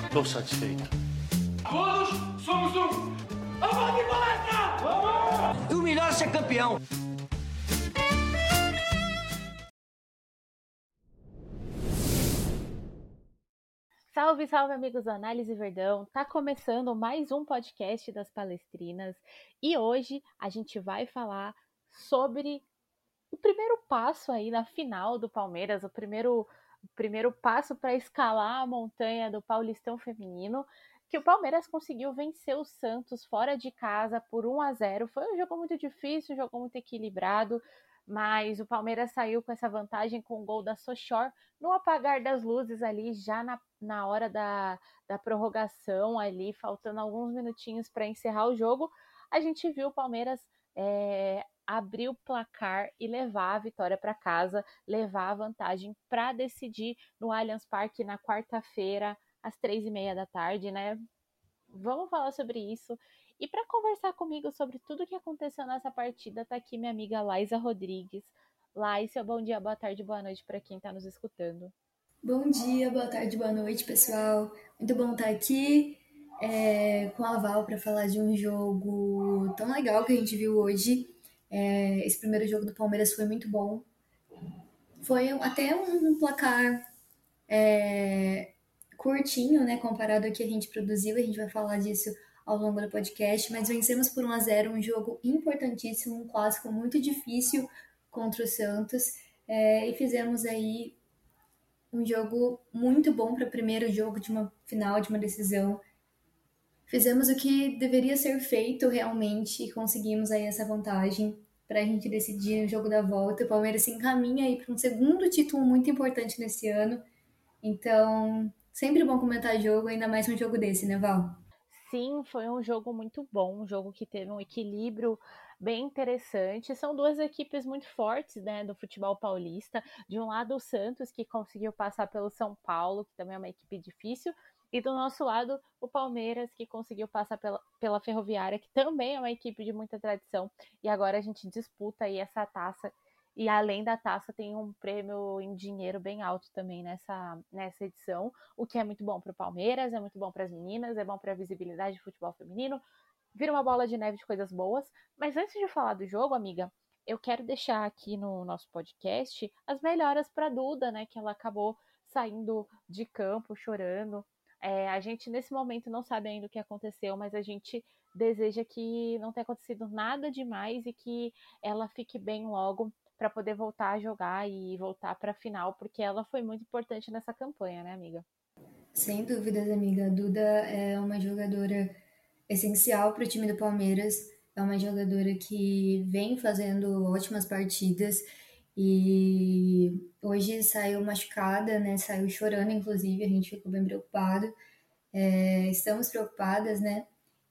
Estou satisfeito. Todos somos um. Vamos de palestra! Vamos! E o melhor é ser campeão. Salve, salve, amigos do Análise Verdão! Tá começando mais um podcast das Palestrinas e hoje a gente vai falar sobre o primeiro passo aí na final do Palmeiras, o primeiro passo para escalar a montanha do Paulistão Feminino, que o Palmeiras conseguiu vencer o Santos fora de casa por 1-0. Foi um jogo muito difícil, um jogo muito equilibrado, mas o Palmeiras saiu com essa vantagem com o gol da Sochor no apagar das luzes ali, já na hora da prorrogação ali, faltando alguns minutinhos para encerrar o jogo. A gente viu o Palmeiras abrir o placar e levar a vitória para casa, levar a vantagem para decidir no Allianz Parque na quarta-feira, às 3h30 da tarde, né? Vamos falar sobre isso. E para conversar comigo sobre tudo o que aconteceu nessa partida, tá aqui minha amiga Laísa Rodrigues. Laísa, bom dia, boa tarde, boa noite para quem está nos escutando. Bom dia, boa tarde, boa noite, pessoal. Muito bom estar aqui com a Val para falar de um jogo tão legal que a gente viu hoje. Esse primeiro jogo do Palmeiras foi muito bom. Foi até um placar curtinho, né, comparado ao que a gente produziu. A gente vai falar disso ao longo do podcast, mas vencemos por 1-0, um jogo importantíssimo, um clássico muito difícil contra o Santos, e fizemos aí um jogo muito bom para o primeiro jogo de uma final, de uma decisão. Fizemos o que deveria ser feito realmente e conseguimos aí essa vantagem para a gente decidir o jogo da volta. O Palmeiras se encaminha aí para um segundo título muito importante nesse ano. Então, sempre bom comentar jogo, ainda mais um jogo desse, né, Val? Sim, foi um jogo muito bom, um jogo que teve um equilíbrio bem interessante. São duas equipes muito fortes, né, do futebol paulista. De um lado, o Santos, que conseguiu passar pelo São Paulo, que também é uma equipe difícil. E do nosso lado, o Palmeiras, que conseguiu passar pela Ferroviária, que também é uma equipe de muita tradição. E agora a gente disputa aí essa taça. E além da taça, tem um prêmio em dinheiro bem alto também nessa edição, o que é muito bom para o Palmeiras, é muito bom para as meninas, é bom para a visibilidade do futebol feminino. Vira uma bola de neve de coisas boas. Mas antes de falar do jogo, amiga, eu quero deixar aqui no nosso podcast as melhoras para a Duda, né? Que ela acabou saindo de campo chorando. A gente, nesse momento, não sabe ainda o que aconteceu, mas a gente deseja que não tenha acontecido nada demais e que ela fique bem logo para poder voltar a jogar e voltar para a final, porque ela foi muito importante nessa campanha, né, amiga? Sem dúvidas, amiga. A Duda é uma jogadora essencial para o time do Palmeiras. É uma jogadora que vem fazendo ótimas partidas e hoje saiu machucada, né? Saiu chorando, inclusive. A gente ficou bem preocupado. Estamos preocupadas, né?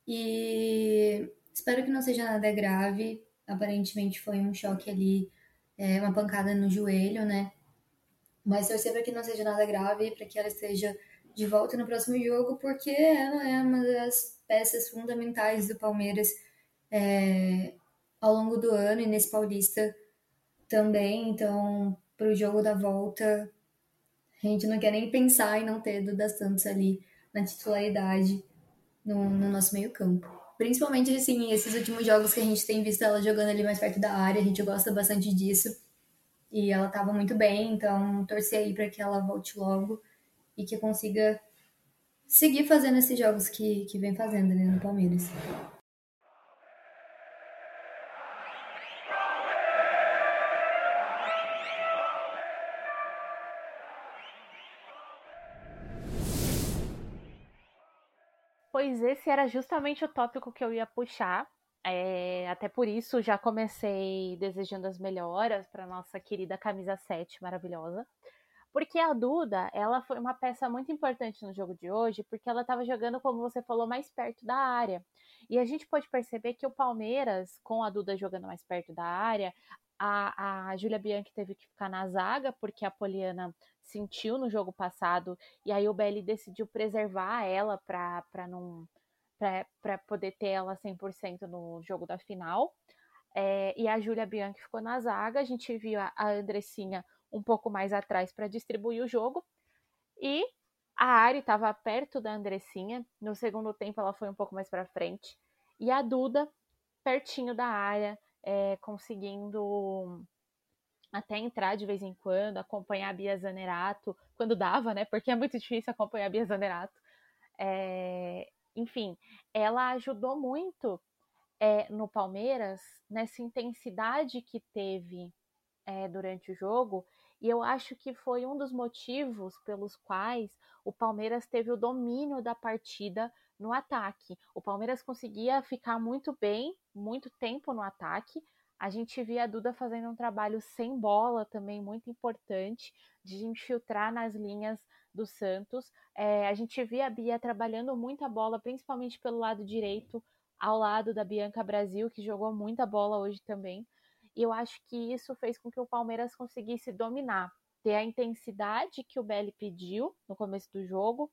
E espero que não seja nada grave. Aparentemente foi um choque ali, uma pancada no joelho, né? Mas torcer para que não seja nada grave, para que ela esteja de volta no próximo jogo, porque ela é uma das peças fundamentais do Palmeiras ao longo do ano e nesse Paulista também. Então, para o jogo da volta, a gente não quer nem pensar em não ter Duda Santos ali na titularidade no nosso meio campo. Principalmente, assim, esses últimos jogos que a gente tem visto ela jogando ali mais perto da área, a gente gosta bastante disso. E ela estava muito bem, então torcer aí para que ela volte logo e que consiga seguir fazendo esses jogos que vem fazendo, né, no Palmeiras. Pois esse era justamente o tópico que eu ia puxar. Até por isso já comecei desejando as melhoras para nossa querida camisa 7 maravilhosa. Porque a Duda, ela foi uma peça muito importante no jogo de hoje, porque ela estava jogando, como você falou, mais perto da área. E a gente pode perceber que o Palmeiras, com a Duda jogando mais perto da área, a Júlia Bianchi teve que ficar na zaga, porque a Poliana sentiu no jogo passado, e aí o Belli decidiu preservar ela para não para poder ter ela 100% no jogo da final. E a Júlia Bianchi ficou na zaga, a gente viu a Andressinha um pouco mais atrás para distribuir o jogo. E A Ari estava perto da Andressinha, no segundo tempo ela foi um pouco mais para frente, e a Duda pertinho da área, conseguindo até entrar de vez em quando, acompanhar a Bia Zanerato, quando dava, né? Porque é muito difícil acompanhar a Bia Zanerato. Enfim, ela ajudou muito no Palmeiras, nessa intensidade que teve durante o jogo, e eu acho que foi um dos motivos pelos quais o Palmeiras teve o domínio da partida no ataque. O Palmeiras conseguia ficar muito bem, muito tempo no ataque. A gente via a Duda fazendo um trabalho sem bola também muito importante, de infiltrar nas linhas do Santos. A gente via a Bia trabalhando muita bola, principalmente pelo lado direito, ao lado da Bianca Brasil, que jogou muita bola hoje também. E eu acho que isso fez com que o Palmeiras conseguisse dominar, ter a intensidade que o Belli pediu no começo do jogo,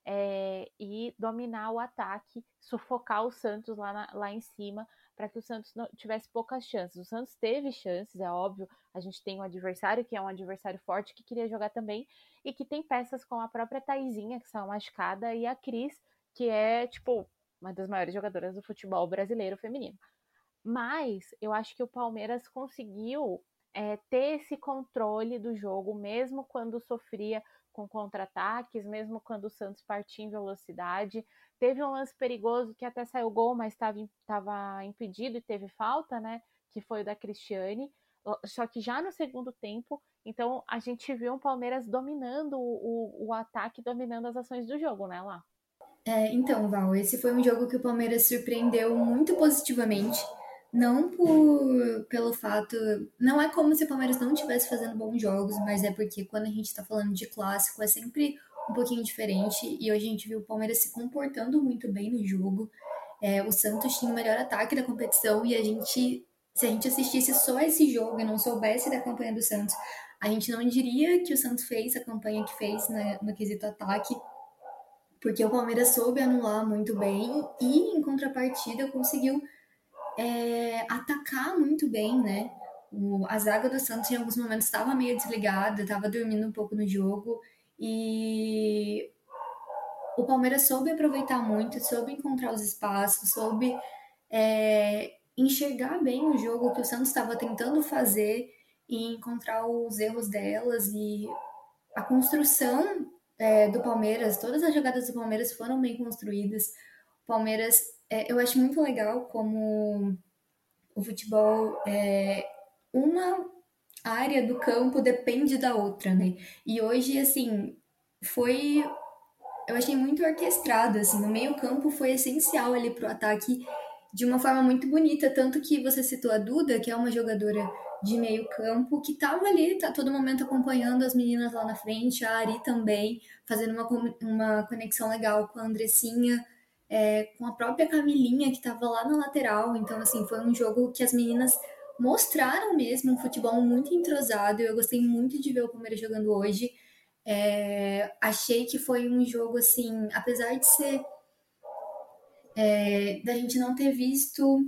e dominar o ataque, sufocar o Santos lá em cima, para que o Santos não tivesse poucas chances. O Santos teve chances, é óbvio, a gente tem um adversário que é um adversário forte, que queria jogar também, e que tem peças como a própria Taizinha, que saiu machucada, e a Cris, que é, tipo, uma das maiores jogadoras do futebol brasileiro feminino. Mas eu acho que o Palmeiras conseguiu ter esse controle do jogo, mesmo quando sofria com contra-ataques, mesmo quando o Santos partia em velocidade. Teve um lance perigoso que até saiu gol, mas estava impedido e teve falta, né? Que foi o da Cristiane. Só que já no segundo tempo, então a gente viu o Palmeiras dominando o ataque, dominando as ações do jogo, né, lá? Então, Val, esse foi um jogo que o Palmeiras surpreendeu muito positivamente. Não pelo fato. Não é como se o Palmeiras não estivesse fazendo bons jogos, mas é porque quando a gente está falando de clássico é sempre um pouquinho diferente. E hoje a gente viu o Palmeiras se comportando muito bem no jogo. O Santos tinha o melhor ataque da competição e se a gente assistisse só esse jogo e não soubesse da campanha do Santos, a gente não diria que o Santos fez a campanha que fez, né, no quesito ataque, porque o Palmeiras soube anular muito bem e, em contrapartida, conseguiu atacar muito bem, né? A zaga do Santos, em alguns momentos, estava meio desligada, estava dormindo um pouco no jogo, e o Palmeiras soube aproveitar muito, soube encontrar os espaços, soube enxergar bem o jogo que o Santos estava tentando fazer e encontrar os erros delas, e a construção do Palmeiras, todas as jogadas do Palmeiras foram bem construídas. O Palmeiras, eu acho muito legal como o futebol, uma área do campo depende da outra, né? E hoje, assim, eu achei muito orquestrado, assim, no meio campo foi essencial ali pro ataque de uma forma muito bonita, tanto que você citou a Duda, que é uma jogadora de meio campo, que estava ali, tá todo momento acompanhando as meninas lá na frente, a Ari também, fazendo uma conexão legal com a Andressinha, com a própria Camilinha, que estava lá na lateral. Então, assim, foi um jogo que as meninas mostraram mesmo um futebol muito entrosado. Eu gostei muito de ver o Palmeiras jogando hoje. Achei que foi um jogo, assim, apesar de ser da gente não ter visto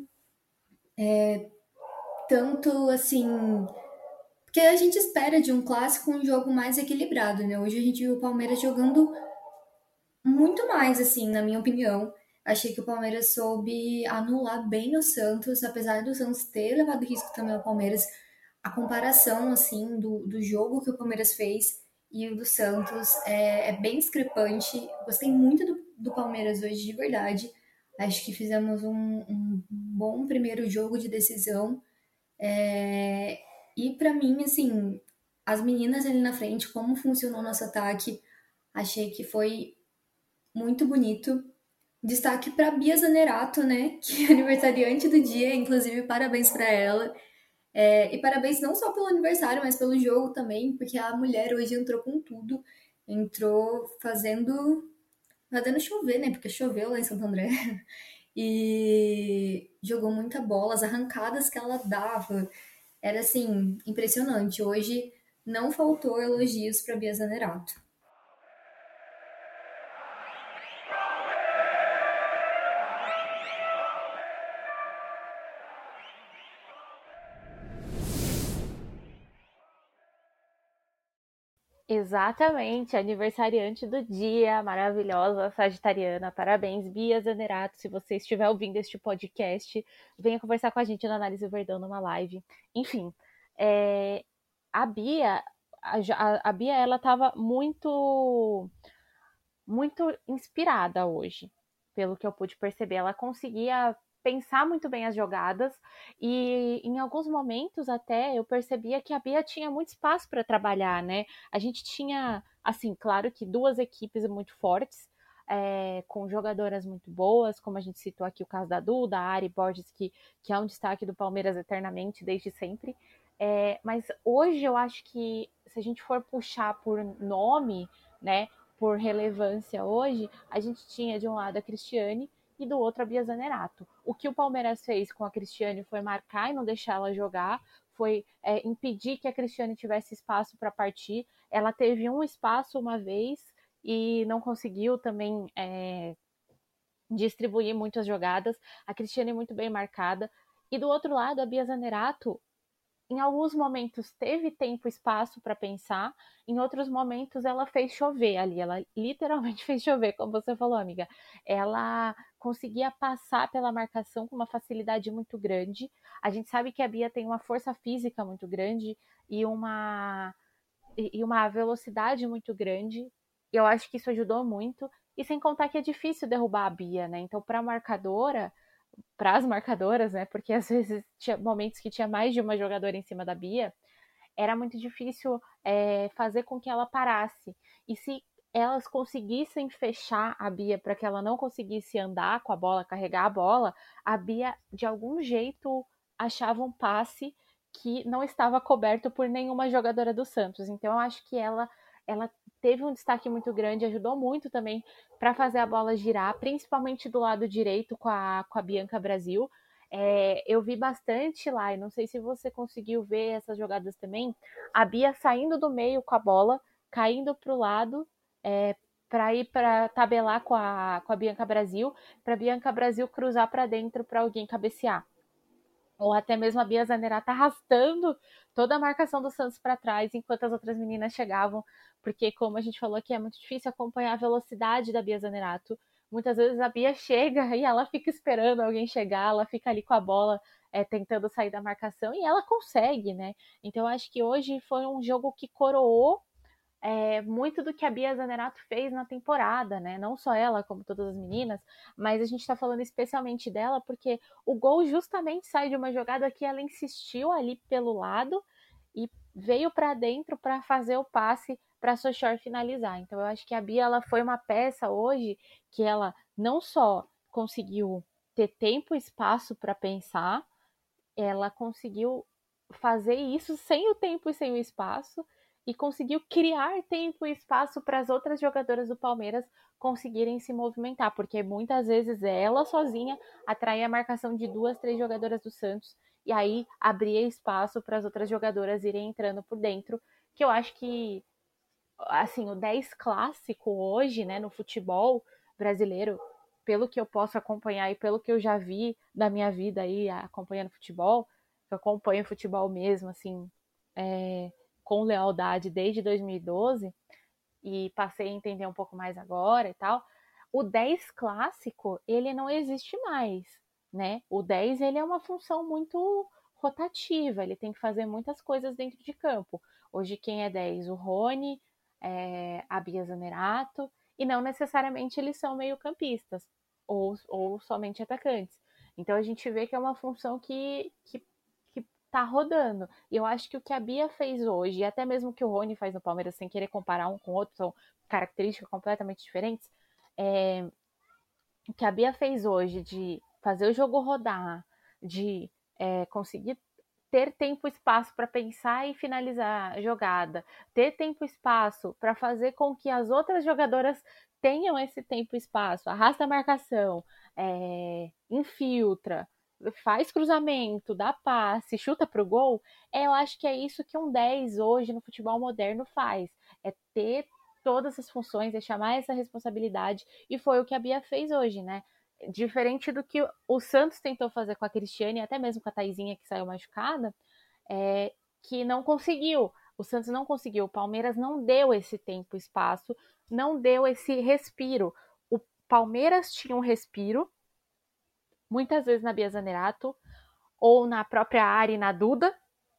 tanto assim. Porque a gente espera de um clássico um jogo mais equilibrado, né? Hoje a gente viu o Palmeiras jogando muito mais, assim, na minha opinião. Achei que o Palmeiras soube anular bem o Santos, apesar do Santos ter levado risco também ao Palmeiras. A comparação, assim, do jogo que o Palmeiras fez e o do Santos é bem discrepante. Gostei muito do Palmeiras hoje, de verdade. Acho que fizemos um bom primeiro jogo de decisão. E para mim, assim, as meninas ali na frente, como funcionou o nosso ataque, achei que foi muito bonito. Destaque para Bia Zanerato, né? Que é aniversariante do dia, inclusive parabéns para ela. E parabéns não só pelo aniversário, mas pelo jogo também, porque a mulher hoje entrou com tudo. Entrou fazendo chover, né? Porque choveu lá em Santo André. E jogou muita bola, as arrancadas que ela dava. Era, assim, impressionante. Hoje não faltou elogios para Bia Zanerato. Exatamente, aniversariante do dia, maravilhosa, sagitariana. Parabéns, Bia Zanerato. Se você estiver ouvindo este podcast, venha conversar com a gente no Análise Verdão numa live. Enfim, é, a Bia, a Bia, ela estava muito inspirada hoje, pelo que eu pude perceber. Ela conseguia pensar muito bem as jogadas e em alguns momentos até eu percebia que a Bia tinha muito espaço para trabalhar, né? A gente tinha, assim, claro que duas equipes muito fortes, com jogadoras muito boas, como a gente citou aqui o caso da Duda, a Ari Borges, que é um destaque do Palmeiras eternamente, desde sempre. Mas hoje eu acho que se a gente for puxar por nome, né, por relevância hoje, a gente tinha de um lado a Cristiane e do outro a Bia Zanerato. O que o Palmeiras fez com a Cristiane foi marcar e não deixar ela jogar, foi impedir que a Cristiane tivesse espaço para partir. Ela teve um espaço uma vez e não conseguiu também distribuir muitas jogadas. A Cristiane muito bem marcada. E do outro lado, a Bia Zanerato em alguns momentos teve tempo e espaço para pensar, em outros momentos ela fez chover ali, ela literalmente fez chover, como você falou, amiga. Ela conseguia passar pela marcação com uma facilidade muito grande. A gente sabe que a Bia tem uma força física muito grande e uma velocidade muito grande. Eu acho que isso ajudou muito. E sem contar que é difícil derrubar a Bia, né? Então, para as marcadoras, né? Porque às vezes tinha momentos que tinha mais de uma jogadora em cima da Bia, era muito difícil fazer com que ela parasse. E se elas conseguissem fechar a Bia para que ela não conseguisse andar com a bola, carregar a Bia de algum jeito achava um passe que não estava coberto por nenhuma jogadora do Santos. Então eu acho que ela teve um destaque muito grande, ajudou muito também para fazer a bola girar, principalmente do lado direito com a Bianca Brasil. Eu vi bastante lá, e não sei se você conseguiu ver essas jogadas também, a Bia saindo do meio com a bola, caindo para o lado, para ir para tabelar com a Bianca Brasil, para Bianca Brasil cruzar para dentro para alguém cabecear. Ou até mesmo a Bia Zanerato arrastando toda a marcação do Santos para trás enquanto as outras meninas chegavam, porque como a gente falou aqui, é muito difícil acompanhar a velocidade da Bia Zanerato. Muitas vezes a Bia chega e ela fica esperando alguém chegar, ela fica ali com a bola tentando sair da marcação e ela consegue, né? Então eu acho que hoje foi um jogo que coroou muito do que a Bia Zanerato fez na temporada, né? Não só ela, como todas as meninas, mas a gente tá falando especialmente dela porque o gol justamente sai de uma jogada que ela insistiu ali pelo lado e veio para dentro para fazer o passe para a Sochor finalizar. Então eu acho que a Bia ela foi uma peça hoje que ela não só conseguiu ter tempo e espaço para pensar, ela conseguiu fazer isso sem o tempo e sem o espaço e conseguiu criar tempo e espaço para as outras jogadoras do Palmeiras conseguirem se movimentar, porque muitas vezes ela sozinha atraía a marcação de duas, três jogadoras do Santos e aí abria espaço para as outras jogadoras irem entrando por dentro, que eu acho que assim, o 10 clássico hoje, né, no futebol brasileiro, pelo que eu posso acompanhar e pelo que eu já vi da minha vida aí acompanhando futebol, eu acompanho futebol mesmo, assim, com lealdade desde 2012 e passei a entender um pouco mais agora e tal. O 10 clássico, ele não existe mais, né? O 10, ele é uma função muito rotativa, ele tem que fazer muitas coisas dentro de campo. Hoje quem é 10? O Rony, a Bia Zanerato, e não necessariamente eles são meio-campistas ou somente atacantes. Então a gente vê que é uma função que tá rodando. E eu acho que o que a Bia fez hoje, e até mesmo o que o Rony faz no Palmeiras, sem querer comparar um com o outro, são características completamente diferentes. O que a Bia fez hoje de fazer o jogo rodar, de conseguir ter tempo e espaço para pensar e finalizar a jogada, ter tempo e espaço para fazer com que as outras jogadoras tenham esse tempo e espaço, arrasta a marcação, infiltra, faz cruzamento, dá passe, chuta pro gol, eu acho que é isso que um 10 hoje no futebol moderno faz, é ter todas as funções, é chamar essa responsabilidade, e foi o que a Bia fez hoje, né? Diferente do que o Santos tentou fazer com a Cristiane, até mesmo com a Taizinha que saiu machucada, que não conseguiu. O Santos não conseguiu, o Palmeiras não deu esse tempo, espaço, não deu esse respiro. O Palmeiras tinha um respiro, muitas vezes na Bia Zanerato, ou na própria Ari, na Duda,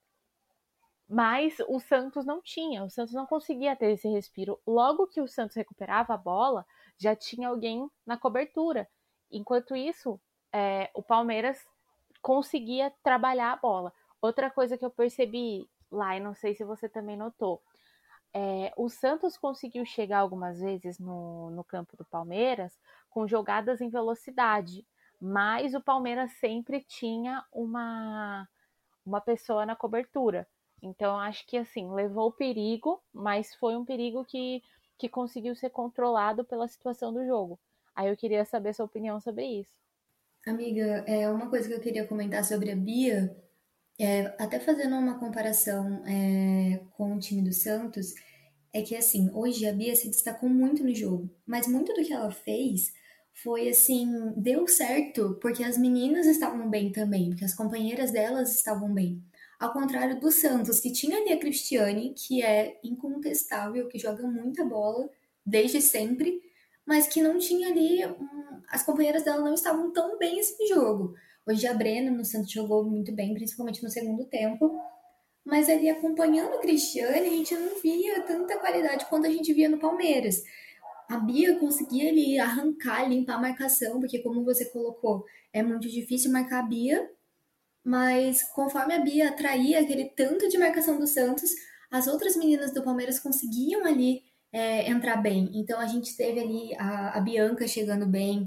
mas o Santos não tinha, o Santos não conseguia ter esse respiro. Logo que o Santos recuperava a bola, já tinha alguém na cobertura. Enquanto isso, o Palmeiras conseguia trabalhar a bola. Outra coisa que eu percebi lá, e não sei se você também notou, o Santos conseguiu chegar algumas vezes no campo do Palmeiras com jogadas em velocidade, mas o Palmeiras sempre tinha uma pessoa na cobertura. Então, acho que assim, levou perigo, mas foi um perigo que conseguiu ser controlado pela situação do jogo. Aí eu queria saber sua opinião sobre isso. Amiga, uma coisa que eu queria comentar sobre a Bia, até fazendo uma comparação com o time do Santos, é que assim, hoje a Bia se destacou muito no jogo, mas muito do que ela fez foi assim, deu certo porque as meninas estavam bem também, porque as companheiras delas estavam bem. Ao contrário do Santos, que tinha ali a Cristiane, que é incontestável, que joga muita bola desde sempre, mas que não tinha ali. As companheiras dela não estavam tão bem nesse jogo. Hoje a Brena no Santos jogou muito bem, principalmente no segundo tempo. Mas ali acompanhando o Cristiane, a gente não via tanta qualidade quanto a gente via no Palmeiras. A Bia conseguia ali arrancar, limpar a marcação, porque como você colocou, é muito difícil marcar a Bia, mas conforme a Bia atraía aquele tanto de marcação do Santos, as outras meninas do Palmeiras conseguiam ali entrar bem. Então a gente teve ali a Bianca chegando bem,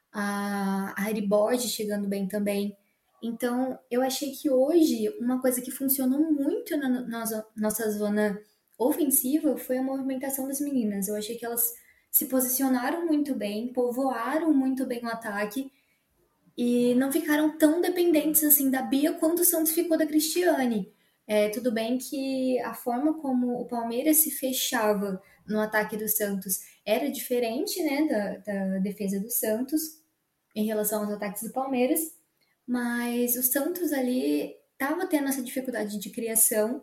a Heriborg chegando bem também. Então eu achei que hoje uma coisa que funcionou muito na nossa zona ofensiva foi a movimentação das meninas. Eu achei que elas se posicionaram muito bem, povoaram muito bem o ataque e não ficaram tão dependentes assim da Bia quanto o Santos ficou da Cristiane. Tudo bem que a forma como o Palmeiras se fechava no ataque do Santos era diferente, né, da defesa do Santos em relação aos ataques do Palmeiras, mas o Santos ali estava tendo essa dificuldade de criação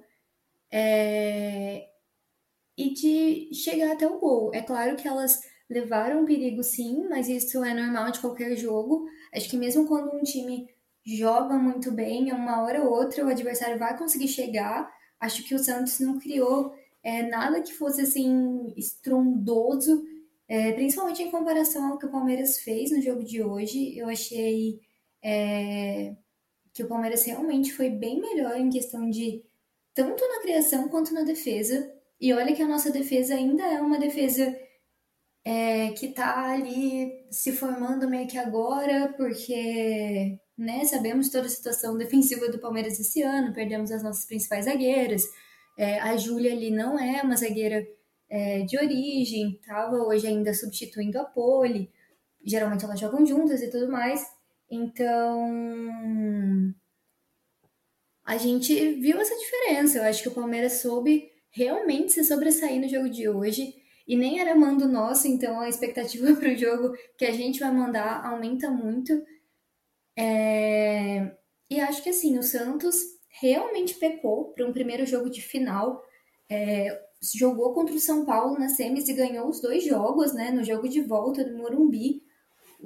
e de chegar até o gol. É claro que elas levaram um perigo sim, mas isso é normal de qualquer jogo. Acho que mesmo quando um time joga muito bem, uma hora ou outra o adversário vai conseguir chegar. Acho que o Santos não criou nada que fosse assim estrondoso, principalmente em comparação ao que o Palmeiras fez no jogo de hoje. Eu achei que o Palmeiras realmente foi bem melhor em questão de tanto na criação quanto na defesa. E olha que a nossa defesa ainda é uma defesa que tá ali se formando meio que agora, porque né, sabemos toda a situação defensiva do Palmeiras esse ano, perdemos as nossas principais zagueiras. A Júlia ali não é uma zagueira de origem, estava hoje ainda substituindo a Poli. Geralmente elas jogam juntas e tudo mais. Então, a gente viu essa diferença. Eu acho que o Palmeiras soube realmente se sobressair no jogo de hoje. E nem era mando nosso, então a expectativa para o jogo que a gente vai mandar aumenta muito. E acho que assim, o Santos realmente pecou para um primeiro jogo de final. Jogou contra o São Paulo na semis e ganhou os dois jogos, né? No jogo de volta do Morumbi. O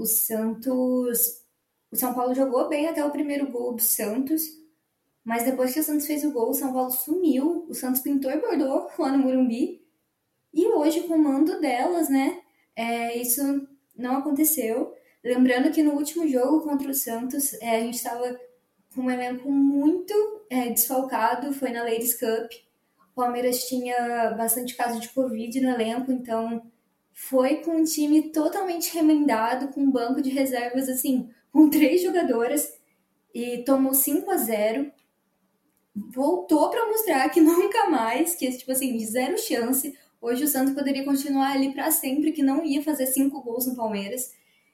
São Paulo jogou bem até o primeiro gol do Santos. Mas depois que o Santos fez o gol, o São Paulo sumiu. O Santos pintou e bordou lá no Morumbi. E hoje, com o mando delas, né? Isso não aconteceu. Lembrando que no último jogo contra o Santos, a gente estava com um elenco muito desfalcado. Foi na Ladies Cup. O Palmeiras tinha bastante caso de Covid no elenco, então foi com um time totalmente remendado, com um banco de reservas, assim, com 3 jogadoras. E tomou 5-0. Voltou para mostrar que nunca mais, que tipo assim, zero chance. Hoje o Santos poderia continuar ali para sempre, que não ia fazer 5 gols no Palmeiras.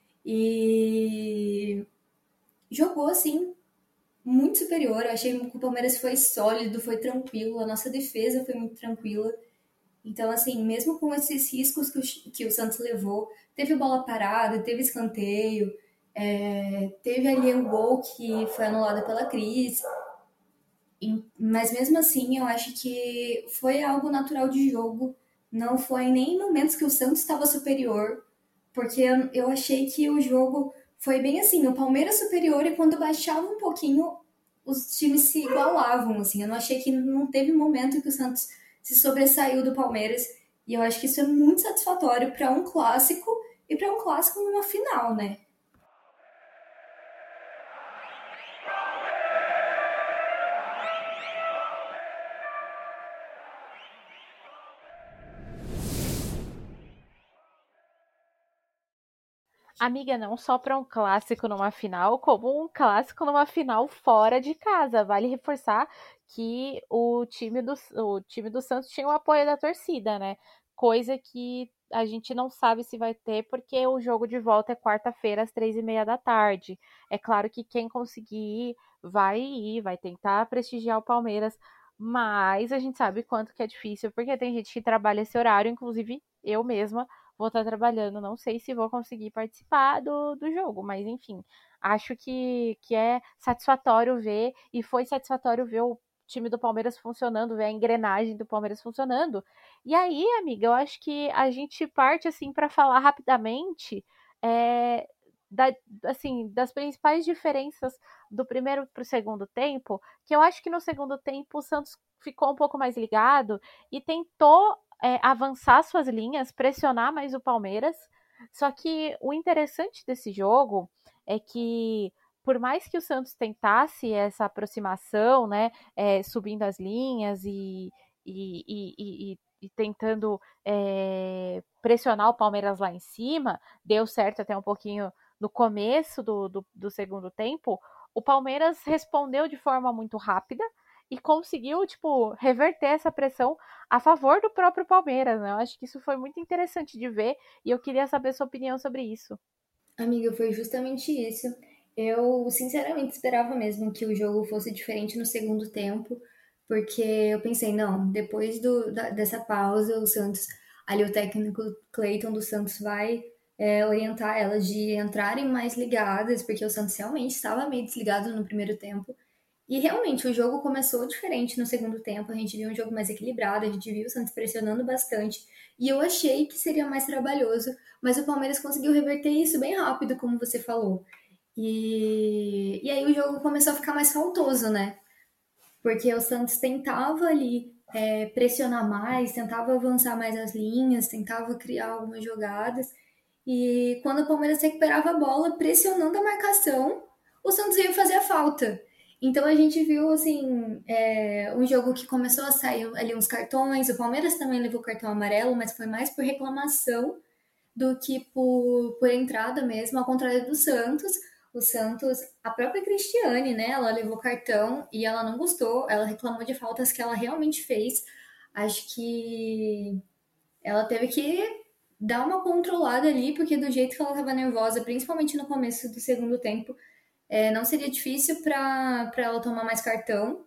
E jogou assim, muito superior. Eu achei que o Palmeiras foi sólido, foi tranquilo, a nossa defesa foi muito tranquila. Então, assim, mesmo com esses riscos que o Santos levou, teve bola parada, teve escanteio, teve ali o gol que foi anulado pela Cris. Mas mesmo assim, eu acho que foi algo natural de jogo. Não foi nem em momentos que o Santos estava superior, porque eu achei que o jogo foi bem assim, o Palmeiras superior e quando baixava um pouquinho, os times se igualavam, assim. Eu não achei que não teve momento que o Santos se sobressaiu do Palmeiras, e eu acho que isso é muito satisfatório para um clássico e para um clássico numa final, né? Amiga, não só para um clássico numa final, como um clássico numa final fora de casa. Vale reforçar que o time do Santos tinha o apoio da torcida, né? Coisa que a gente não sabe se vai ter, porque o jogo de volta é quarta-feira, às 3:30 da tarde. É claro que quem conseguir ir, vai tentar prestigiar o Palmeiras, mas a gente sabe quanto que é difícil, porque tem gente que trabalha esse horário, inclusive eu mesma vou estar trabalhando. Não sei se vou conseguir participar do jogo, mas enfim, acho que é satisfatório ver, e foi satisfatório ver o time do Palmeiras funcionando, ver a engrenagem do Palmeiras funcionando. E aí, amiga, eu acho que a gente parte assim para falar rapidamente é, da, assim, das principais diferenças do primeiro para o segundo tempo, que eu acho que no segundo tempo o Santos ficou um pouco mais ligado e tentou avançar suas linhas, pressionar mais o Palmeiras. Só que o interessante desse jogo é que, por mais que o Santos tentasse essa aproximação, né, subindo as linhas e tentando pressionar o Palmeiras lá em cima, deu certo até um pouquinho no começo do segundo tempo. O Palmeiras respondeu de forma muito rápida e conseguiu, tipo, reverter essa pressão a favor do próprio Palmeiras, né? Eu acho que isso foi muito interessante de ver e eu queria saber sua opinião sobre isso. Amiga, foi justamente isso. Eu, sinceramente, esperava mesmo que o jogo fosse diferente no segundo tempo, porque eu pensei, não, depois dessa pausa, o Santos, ali o técnico Cleiton do Santos vai orientar elas de entrarem mais ligadas, porque o Santos realmente estava meio desligado no primeiro tempo. E realmente o jogo começou diferente no segundo tempo. A gente viu um jogo mais equilibrado, a gente viu o Santos pressionando bastante. E eu achei que seria mais trabalhoso, mas o Palmeiras conseguiu reverter isso bem rápido, como você falou. E aí o jogo começou a ficar mais faltoso, né? Porque o Santos tentava ali pressionar mais, tentava avançar mais as linhas, tentava criar algumas jogadas. E quando o Palmeiras recuperava a bola, pressionando a marcação, o Santos ia fazer a falta. Então a gente viu assim um jogo que começou a sair ali uns cartões. O Palmeiras também levou cartão amarelo, mas foi mais por reclamação do que por entrada mesmo, ao contrário do Santos. O Santos, a própria Cristiane, né? Ela levou cartão e ela não gostou, ela reclamou de faltas que ela realmente fez. Acho que ela teve que dar uma controlada ali, porque do jeito que ela estava nervosa, principalmente no começo do segundo tempo, não seria difícil para ela tomar mais cartão.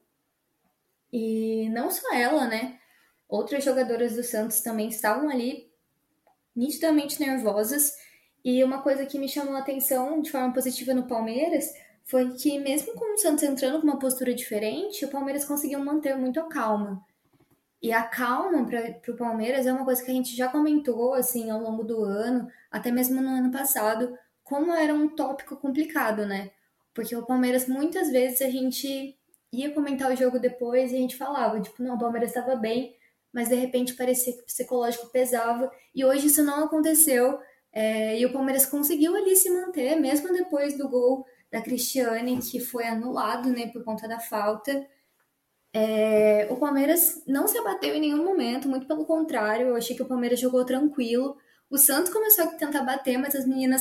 E não só ela, né? Outras jogadoras do Santos também estavam ali nitidamente nervosas. E uma coisa que me chamou a atenção de forma positiva no Palmeiras foi que, mesmo com o Santos entrando com uma postura diferente, o Palmeiras conseguiu manter muito a calma. E a calma para o Palmeiras é uma coisa que a gente já comentou assim ao longo do ano, até mesmo no ano passado, como era um tópico complicado, né? Porque o Palmeiras muitas vezes a gente ia comentar o jogo depois e a gente falava, tipo, não, o Palmeiras estava bem, mas de repente parecia que o psicológico pesava. E hoje isso não aconteceu. E o Palmeiras conseguiu ali se manter, mesmo depois do gol da Cristiane, que foi anulado, né, por conta da falta. O Palmeiras não se abateu em nenhum momento, muito pelo contrário, eu achei que o Palmeiras jogou tranquilo. O Santos começou a tentar bater, mas as meninas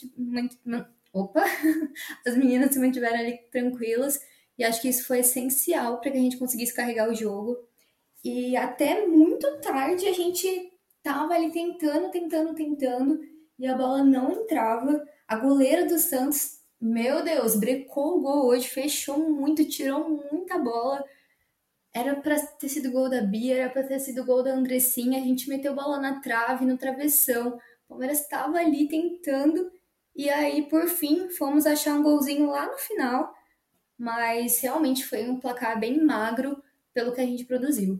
Opa! As meninas se mantiveram ali tranquilas, e acho que isso foi essencial para que a gente conseguisse carregar o jogo. E até muito tarde a gente tava ali tentando, e a bola não entrava. A goleira do Santos, meu Deus, brecou o gol hoje, fechou muito, tirou muita bola. Era pra ter sido gol da Bia, era pra ter sido gol da Andressinha. A gente meteu bola na trave, no travessão. O Palmeiras estava ali tentando. E aí, por fim, fomos achar um golzinho lá no final. mas realmente foi um placar bem magro pelo que a gente produziu.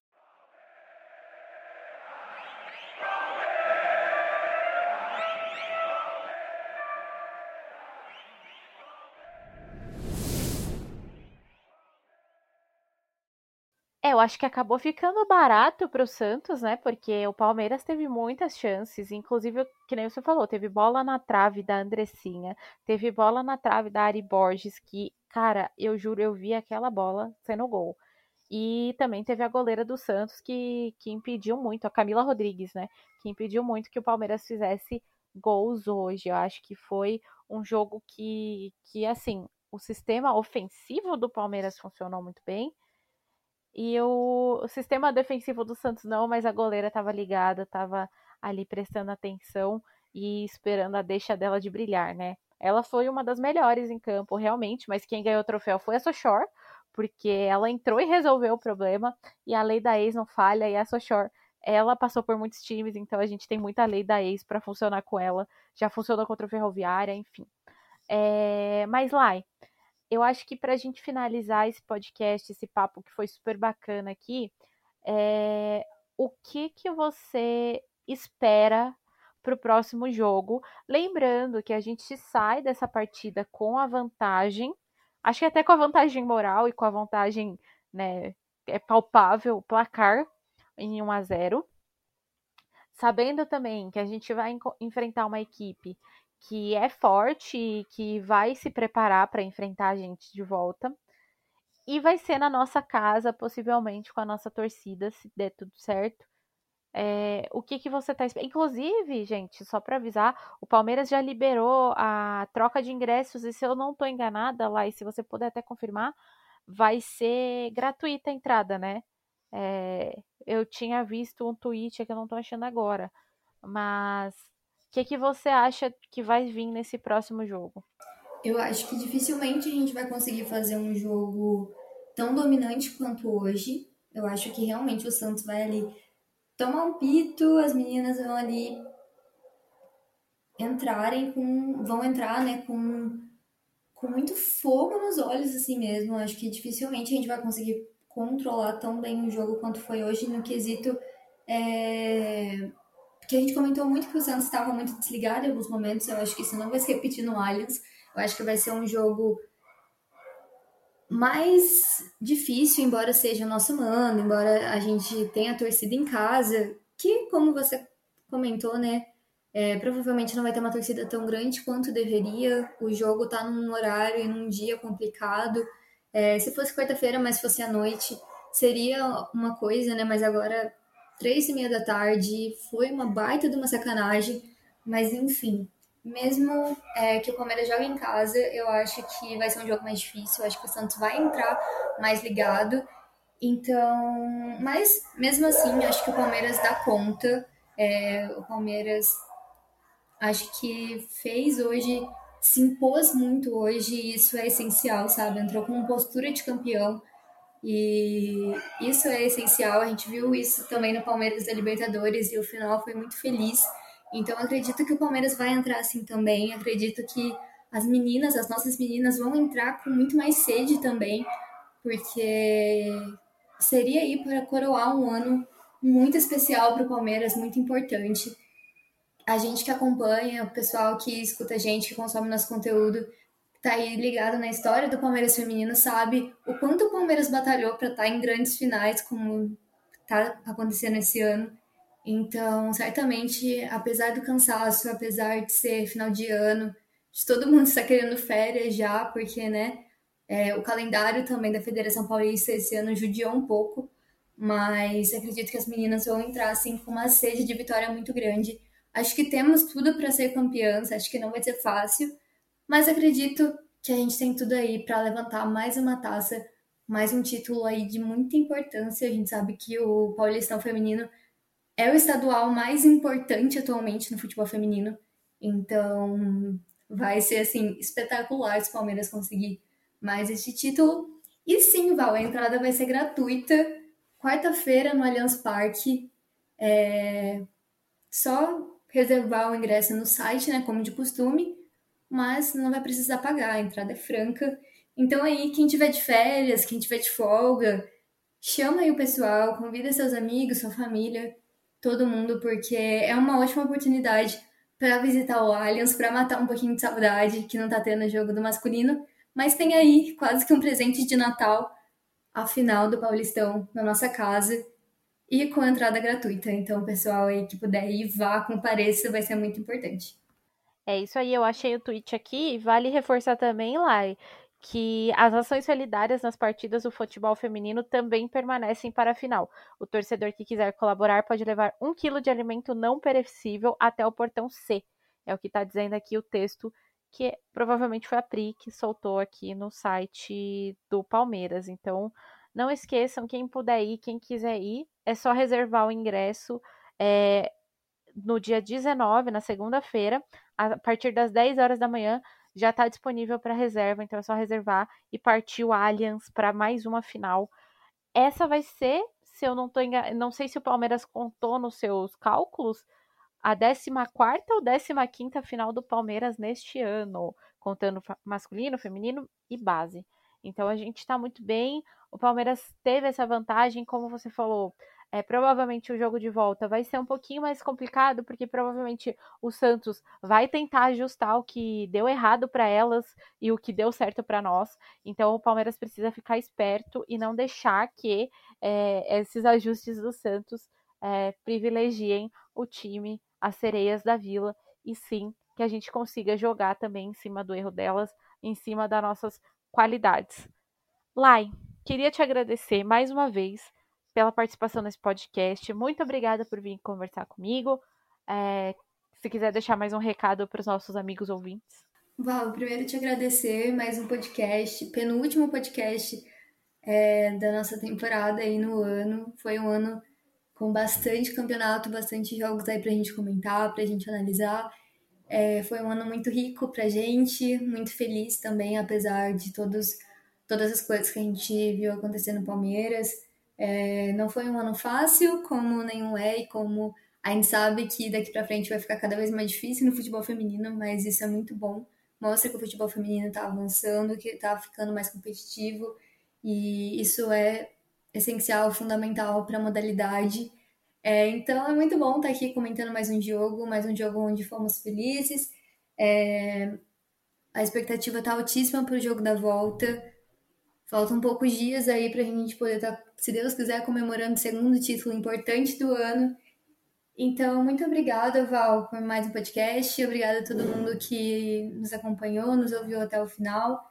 Eu acho que acabou ficando barato para o Santos, né? Porque o Palmeiras teve muitas chances, inclusive, que nem você falou, teve bola na trave da Andressinha, teve bola na trave da Ari Borges, que, cara, eu juro, eu vi aquela bola sendo gol. E também teve a goleira do Santos que impediu muito, a Camila Rodrigues, né? Que impediu muito que o Palmeiras fizesse gols hoje. Eu acho que foi um jogo que assim, o sistema ofensivo do Palmeiras funcionou muito bem e o sistema defensivo do Santos não, mas a goleira estava ligada, estava ali prestando atenção e esperando a deixa dela de brilhar, né? Ela foi uma das melhores em campo, realmente, mas quem ganhou o troféu foi a Sochor, porque ela entrou e resolveu o problema, e a lei da ex não falha, e a Sochor, ela passou por muitos times, então a gente tem muita lei da ex para funcionar com ela, já funcionou contra o Ferroviária, enfim. Mas, Lai, eu acho que para a gente finalizar esse podcast, esse papo que foi super bacana aqui, é, o que você espera para o próximo jogo? Lembrando que a gente sai dessa partida com a vantagem, acho que até com a vantagem moral e com a vantagem, né, é palpável, o placar em 1-0, sabendo também que a gente vai enfrentar uma equipe que é forte e que vai se preparar para enfrentar a gente de volta. E vai ser na nossa casa, possivelmente com a nossa torcida, se der tudo certo. O que você tá esperando? Inclusive, gente, só para avisar, o Palmeiras já liberou a troca de ingressos, e se eu não tô enganada, lá, e se você puder até confirmar, vai ser gratuita a entrada, né? Eu tinha visto um tweet que eu não tô achando agora. Mas o que você acha que vai vir nesse próximo jogo? Eu acho que dificilmente a gente vai conseguir fazer um jogo tão dominante quanto hoje. Eu acho que realmente o Santos vai ali tomar um pito, as meninas vão ali vão entrar, né, com muito fogo nos olhos, assim mesmo. Eu acho que dificilmente a gente vai conseguir controlar tão bem o jogo quanto foi hoje no quesito. Porque a gente comentou muito que o Santos estava muito desligado em alguns momentos. Eu acho que isso não vai se repetir no Allianz. Eu acho que vai ser um jogo mais difícil, embora seja nosso mano, embora a gente tenha torcida em casa, que, como você comentou, né, provavelmente não vai ter uma torcida tão grande quanto deveria. O jogo tá num horário e num dia complicado. Se fosse quarta-feira, mas fosse à noite, seria uma coisa, né? Mas agora, 3:30 da tarde, foi uma baita de uma sacanagem. Mas enfim, mesmo que o Palmeiras jogue em casa, eu acho que vai ser um jogo mais difícil. Eu acho que o Santos vai entrar mais ligado. Então, mas mesmo assim, acho que o Palmeiras dá conta. O Palmeiras acho que fez hoje, se impôs muito hoje, e isso é essencial, sabe? Entrou com postura de campeão e isso é essencial. A gente viu isso também no Palmeiras da Libertadores e o final foi muito feliz. Então acredito que o Palmeiras vai entrar assim também. Acredito que as meninas, as nossas meninas, vão entrar com muito mais sede também, porque seria aí para coroar um ano muito especial para o Palmeiras, muito importante. A gente que acompanha, o pessoal que escuta a gente, que consome nosso conteúdo, tá aí ligado na história do Palmeiras feminino, sabe o quanto o Palmeiras batalhou para estar em grandes finais, como tá acontecendo esse ano. Então, certamente, apesar do cansaço, apesar de ser final de ano, de todo mundo estar querendo férias já, porque, né, o calendário também da Federação Paulista esse ano judiou um pouco, mas acredito que as meninas vão entrar assim com uma sede de vitória muito grande. Acho que temos tudo para ser campeãs, acho que não vai ser fácil, mas acredito que a gente tem tudo aí para levantar mais uma taça, mais um título aí de muita importância. A gente sabe que o Paulistão Feminino é o estadual mais importante atualmente no futebol feminino. Então, vai ser assim espetacular se o Palmeiras conseguir mais este título. E sim, Val, a entrada vai ser gratuita, quarta-feira no Allianz Parque. Só reservar o ingresso no site, né, como de costume, mas não vai precisar pagar, a entrada é franca. Então aí, quem tiver de férias, quem tiver de folga, chama aí o pessoal, convida seus amigos, sua família, todo mundo, porque é uma ótima oportunidade para visitar o Allianz, para matar um pouquinho de saudade que não tá tendo o jogo do masculino, mas tem aí quase que um presente de Natal, a final do Paulistão na nossa casa e com entrada gratuita. Então, o pessoal aí que puder ir, vá, compareça, vai ser muito importante. É isso aí, eu achei o tweet aqui. Vale reforçar também, Lai, que as ações solidárias nas partidas do futebol feminino também permanecem para a final. O torcedor que quiser colaborar pode levar 1 quilo de alimento não perecível até o portão C. É o que está dizendo aqui o texto, que provavelmente foi a Pri que soltou aqui no site do Palmeiras. Então, não esqueçam, quem puder ir, quem quiser ir, é só reservar o ingresso. No dia 19, na segunda-feira, a partir das 10 horas da manhã, já está disponível para reserva, então é só reservar e partir o Allianz para mais uma final. Essa vai ser, se eu não estou enganada, não sei se o Palmeiras contou nos seus cálculos, a 14ª ou 15ª final do Palmeiras neste ano, contando masculino, feminino e base. Então a gente está muito bem. O Palmeiras teve essa vantagem, como você falou. Provavelmente o jogo de volta vai ser um pouquinho mais complicado, porque provavelmente o Santos vai tentar ajustar o que deu errado para elas e o que deu certo para nós. Então o Palmeiras precisa ficar esperto e não deixar que esses ajustes do Santos privilegiem o time, as sereias da Vila, e sim que a gente consiga jogar também em cima do erro delas, em cima das nossas qualidades. Lai, queria te agradecer mais uma vez pela participação nesse podcast. Muito obrigada por vir conversar comigo. Se quiser deixar mais um recado para os nossos amigos ouvintes. Val, primeiro te agradecer mais um podcast, penúltimo podcast da nossa temporada aí no ano. Foi um ano com bastante campeonato, bastante jogos aí pra gente comentar, pra gente analisar. Foi um ano muito rico pra gente, muito feliz também, apesar de todas as coisas que a gente viu acontecer no Palmeiras. Não foi um ano fácil, como nenhum é, e como a gente sabe que daqui pra frente vai ficar cada vez mais difícil no futebol feminino, mas isso é muito bom. Mostra que o futebol feminino tá avançando, que tá ficando mais competitivo, e isso é essencial, fundamental para a modalidade. Então é muito bom estar aqui comentando mais um jogo onde fomos felizes. A expectativa está altíssima para o jogo da volta. Faltam poucos dias aí para a gente poder estar, se Deus quiser, comemorando o segundo título importante do ano. Então, muito obrigada, Val, por mais um podcast. Obrigada a todo mundo que nos acompanhou, nos ouviu até o final.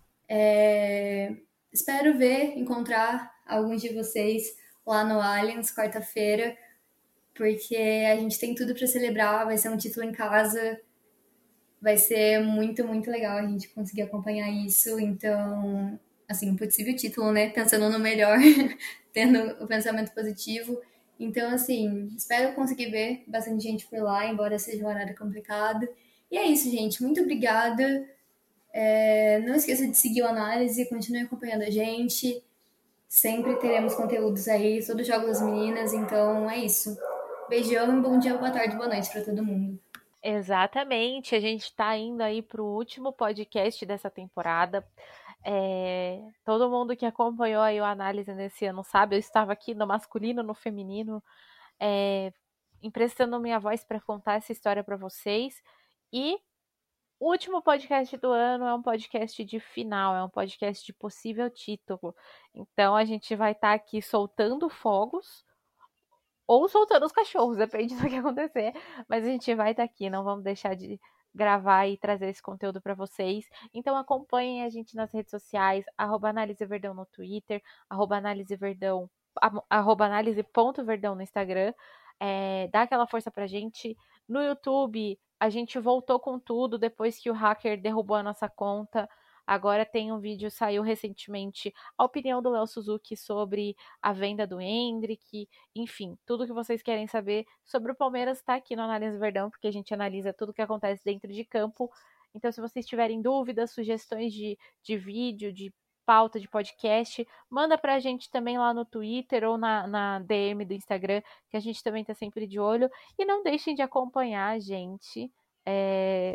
Espero encontrar alguns de vocês lá no Allianz, quarta-feira, porque a gente tem tudo para celebrar, vai ser um título em casa, vai ser muito, muito legal a gente conseguir acompanhar isso. Então, assim, um possível título, né? Pensando no melhor, tendo o pensamento positivo. Então, assim, espero conseguir ver bastante gente por lá, embora seja um horário complicado. E é isso, gente. Muito obrigada. Não esqueça de seguir o Análise, continue acompanhando a gente. Sempre teremos conteúdos aí, todos os jogos das meninas. Então, é isso. Beijão e bom dia, boa tarde, boa noite para todo mundo. Exatamente, a gente está indo aí para o último podcast dessa temporada. Todo mundo que acompanhou aí o Análise nesse ano sabe, eu estava aqui no masculino, no feminino, emprestando minha voz para contar essa história para vocês. E o último podcast do ano é um podcast de final, é um podcast de possível título. Então a gente vai estar aqui soltando fogos ou soltando os cachorros, depende do que acontecer. Mas a gente vai estar aqui, não vamos deixar de gravar e trazer esse conteúdo para vocês. Então acompanhem a gente nas redes sociais, @analiseverdão no Twitter, @analiseverdão, @análise.verdão no Instagram. Dá aquela força pra gente. No YouTube, a gente voltou com tudo depois que o hacker derrubou a nossa conta. Agora tem um vídeo, saiu recentemente, a opinião do Léo Suzuki sobre a venda do Hendrick. Enfim, tudo que vocês querem saber sobre o Palmeiras está aqui no Análise Verdão, porque a gente analisa tudo que acontece dentro de campo. Então, se vocês tiverem dúvidas, sugestões de vídeo, de pauta de podcast, manda pra gente também lá no Twitter ou na DM do Instagram, que a gente também tá sempre de olho. E não deixem de acompanhar a gente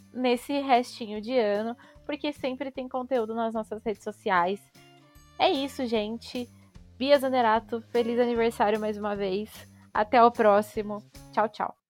nesse restinho de ano, porque sempre tem conteúdo nas nossas redes sociais. É isso, gente. Bia Zanerato, feliz aniversário mais uma vez. Até o próximo. Tchau, tchau.